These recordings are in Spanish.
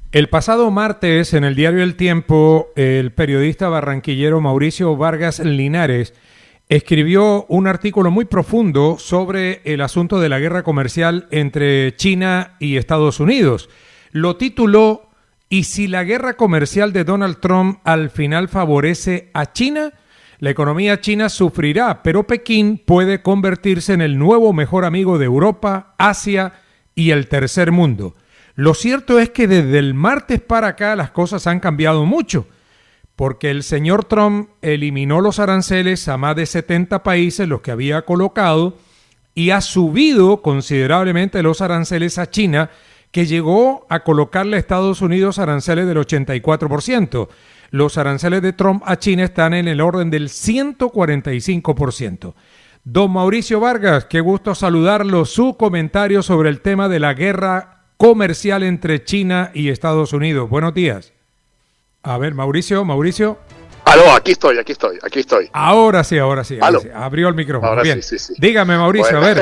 El pasado martes, en el diario El Tiempo, el periodista barranquillero Mauricio Vargas Linares escribió un artículo muy profundo sobre el asunto de la guerra comercial entre China y Estados Unidos. Lo tituló ¿Y si la guerra comercial de Donald Trump al final favorece a China? La economía china sufrirá, pero Pekín puede convertirse en el nuevo mejor amigo de Europa, Asia y el tercer mundo. Lo cierto es que desde el martes para acá las cosas han cambiado mucho, porque el señor Trump eliminó los aranceles a más de 70 países, los que había colocado, y ha subido considerablemente los aranceles a China, que llegó a colocarle a Estados Unidos aranceles del 84%. Los aranceles de Trump a China están en el orden del 145%. Don Mauricio Vargas, qué gusto saludarlo. Su comentario sobre el tema de la guerra comercial entre China y Estados Unidos. Buenos días. A ver, Mauricio. Aló, aquí estoy. Ahora sí. Abrió el micrófono. Ahora bien. Sí. Dígame, Mauricio, bueno. a ver.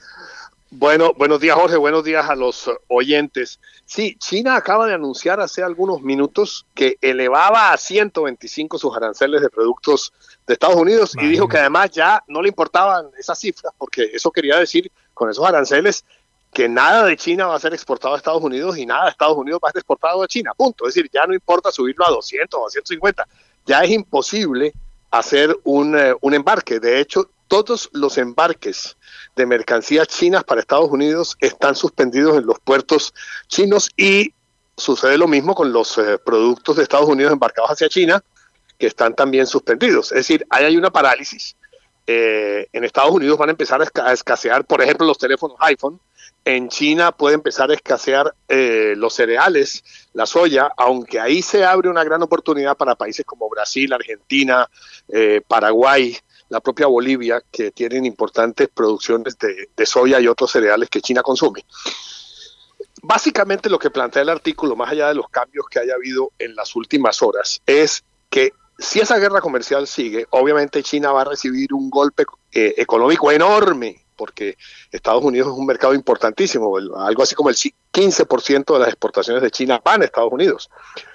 Bueno, buenos días, Jorge. Buenos días a los oyentes. Sí, China acaba de anunciar hace algunos minutos que elevaba a 125 sus aranceles de productos de Estados Unidos y dijo que además ya no le importaban esas cifras porque eso quería decir con esos aranceles que nada de China va a ser exportado a Estados Unidos y nada de Estados Unidos va a ser exportado a China, punto. Es decir, ya no importa subirlo a 200 o a 150, ya es imposible hacer un embarque. De hecho, todos los embarques de mercancías chinas para Estados Unidos están suspendidos en los puertos chinos y sucede lo mismo con los productos de Estados Unidos embarcados hacia China, que están también suspendidos. Es decir, hay una parálisis. En Estados Unidos van a empezar a escasear, por ejemplo, los teléfonos iPhone. En China puede empezar a escasear los cereales, la soya, aunque ahí se abre una gran oportunidad para países como Brasil, Argentina, Paraguay, la propia Bolivia, que tienen importantes producciones de soya y otros cereales que China consume. Básicamente lo que plantea el artículo, más allá de los cambios que haya habido en las últimas horas, es que si esa guerra comercial sigue, obviamente China va a recibir un golpe económico enorme, porque Estados Unidos es un mercado importantísimo, algo así como el 15% de las exportaciones de China van a Estados Unidos.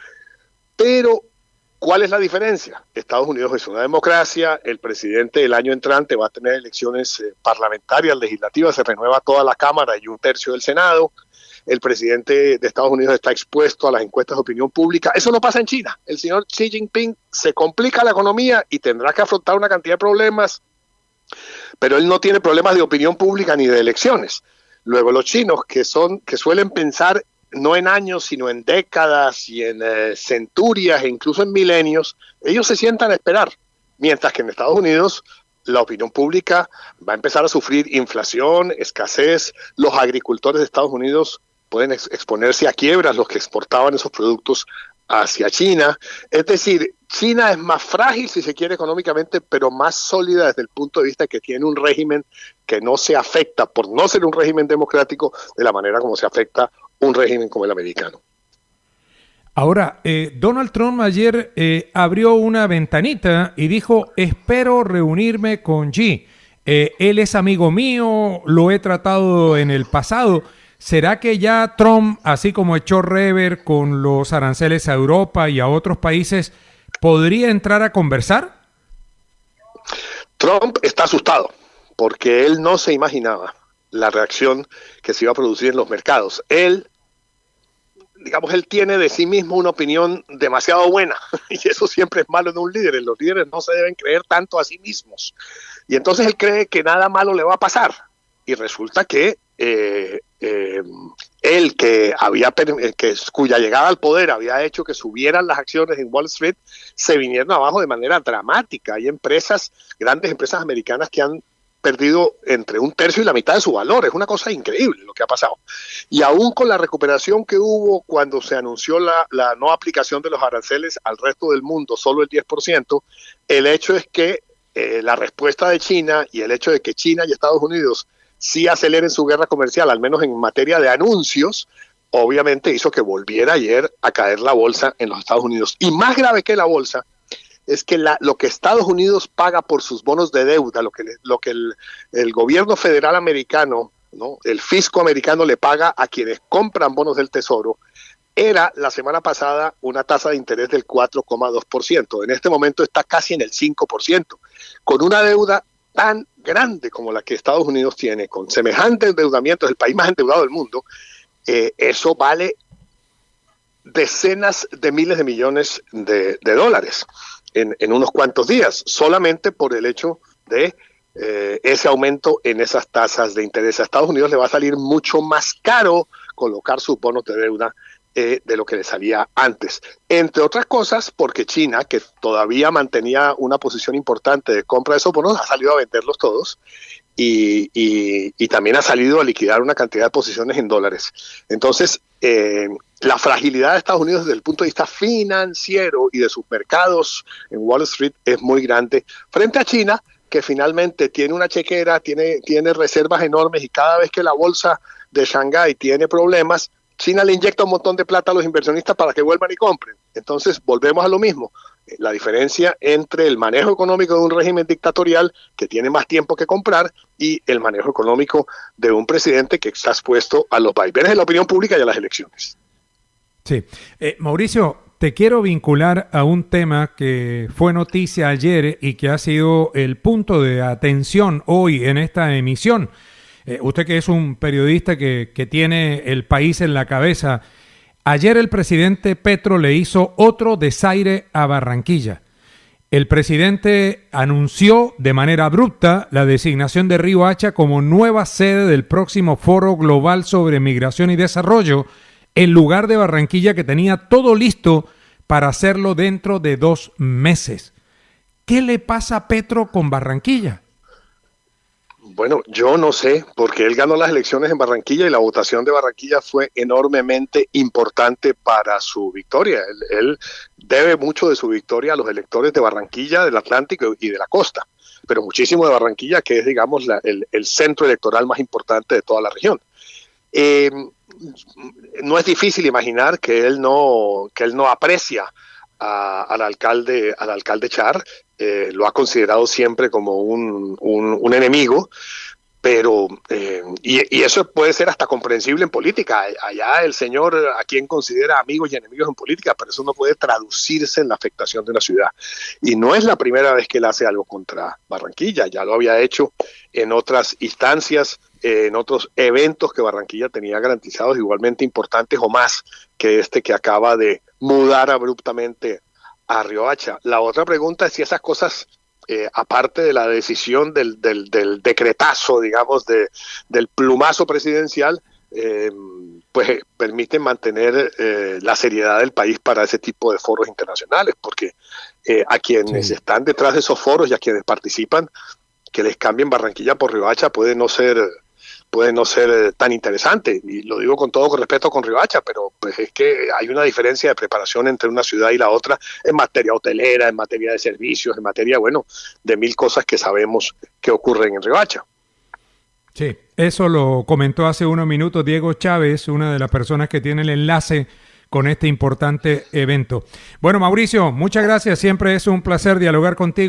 Pero, ¿cuál es la diferencia? Estados Unidos es una democracia, el presidente el año entrante va a tener elecciones parlamentarias, legislativas, se renueva toda la Cámara y un tercio del Senado. El presidente de Estados Unidos está expuesto a las encuestas de opinión pública. Eso no pasa en China. El señor Xi Jinping se complica la economía y tendrá que afrontar una cantidad de problemas, pero él no tiene problemas de opinión pública ni de elecciones. Luego los chinos, que suelen pensar no en años, sino en décadas y en centurias e incluso en milenios, ellos se sientan a esperar, mientras que en Estados Unidos la opinión pública va a empezar a sufrir inflación, escasez. Los agricultores de Estados Unidos pueden exponerse a quiebras, los que exportaban esos productos hacia China. Es decir, China es más frágil, si se quiere, económicamente, pero más sólida desde el punto de vista que tiene un régimen que no se afecta, por no ser un régimen democrático, de la manera como se afecta un régimen como el americano. Ahora, Donald Trump ayer abrió una ventanita y dijo, espero reunirme con Xi. Él es amigo mío, lo he tratado en el pasado. ¿Será que ya Trump, así como echó rever con los aranceles a Europa y a otros países, podría entrar a conversar? Trump está asustado porque él no se imaginaba la reacción que se iba a producir en los mercados. Él tiene de sí mismo una opinión demasiado buena y eso siempre es malo en un líder. Los líderes no se deben creer tanto a sí mismos. Y entonces él cree que nada malo le va a pasar. Y resulta que él cuya llegada al poder había hecho que subieran las acciones en Wall Street, se vinieron abajo de manera dramática. Hay grandes empresas americanas que han perdido entre un tercio y la mitad de su valor. Es una cosa increíble lo que ha pasado. Y aún con la recuperación que hubo cuando se anunció la no aplicación de los aranceles al resto del mundo, solo el 10%, el hecho es que la respuesta de China y el hecho de que China y Estados Unidos sí aceleren su guerra comercial, al menos en materia de anuncios, obviamente hizo que volviera ayer a caer la bolsa en los Estados Unidos. Y más grave que la bolsa es que lo que Estados Unidos paga por sus bonos de deuda, lo que el gobierno federal americano, ¿no?, el fisco americano le paga a quienes compran bonos del Tesoro, era la semana pasada una tasa de interés del 4,2%. En este momento está casi en el 5%, con una deuda tan grande como la que Estados Unidos tiene, con semejante endeudamiento, es el país más endeudado del mundo. Eso vale decenas de miles de millones de dólares en unos cuantos días, solamente por el hecho de ese aumento en esas tasas de interés. A Estados Unidos le va a salir mucho más caro colocar sus bonos de deuda de lo que le salía antes. Entre otras cosas, porque China, que todavía mantenía una posición importante de compra de esos bonos, ha salido a venderlos todos y también ha salido a liquidar una cantidad de posiciones en dólares. Entonces, la fragilidad de Estados Unidos desde el punto de vista financiero y de sus mercados en Wall Street es muy grande frente a China, que finalmente tiene una chequera, tiene reservas enormes, y cada vez que la bolsa de Shanghái tiene problemas, China le inyecta un montón de plata a los inversionistas para que vuelvan y compren. Entonces volvemos a lo mismo, la diferencia entre el manejo económico de un régimen dictatorial que tiene más tiempo que comprar y el manejo económico de un presidente que está expuesto a los vaivenes de la opinión pública y a las elecciones. Sí. Mauricio, te quiero vincular a un tema que fue noticia ayer y que ha sido el punto de atención hoy en esta emisión. Usted, que es un periodista que tiene el país en la cabeza, ayer el presidente Petro le hizo otro desaire a Barranquilla. El presidente anunció de manera abrupta la designación de Riohacha como nueva sede del próximo Foro Global sobre Migración y Desarrollo, en lugar de Barranquilla, que tenía todo listo para hacerlo dentro de 2 meses. ¿Qué le pasa a Petro con Barranquilla? Bueno, yo no sé, porque él ganó las elecciones en Barranquilla y la votación de Barranquilla fue enormemente importante para su victoria. Él debe mucho de su victoria a los electores de Barranquilla, del Atlántico y de la costa, pero muchísimo de Barranquilla, que es, digamos, el centro electoral más importante de toda la región. No es difícil imaginar que él no aprecia al alcalde Char. Lo ha considerado siempre como un enemigo, pero y eso puede ser hasta comprensible en política. Allá el señor a quien considera amigos y enemigos en política, pero eso no puede traducirse en la afectación de una ciudad. Y no es la primera vez que él hace algo contra Barranquilla, ya lo había hecho en otras instancias, en otros eventos que Barranquilla tenía garantizados igualmente importantes o más que este que acaba de mudar abruptamente a Riohacha. La otra pregunta es si esas cosas, aparte de la decisión del decretazo, digamos, del plumazo presidencial, pues permiten mantener la seriedad del país para ese tipo de foros internacionales, porque a quienes están detrás de esos foros y a quienes participan, que les cambien Barranquilla por Riohacha puede no ser tan interesante, y lo digo con todo respeto con Riohacha, pero pues es que hay una diferencia de preparación entre una ciudad y la otra en materia hotelera, en materia de servicios, en materia, bueno, de mil cosas que sabemos que ocurren en Riohacha. Sí, eso lo comentó hace unos minutos Diego Chávez, una de las personas que tiene el enlace con este importante evento. Bueno, Mauricio, muchas gracias, siempre es un placer dialogar contigo.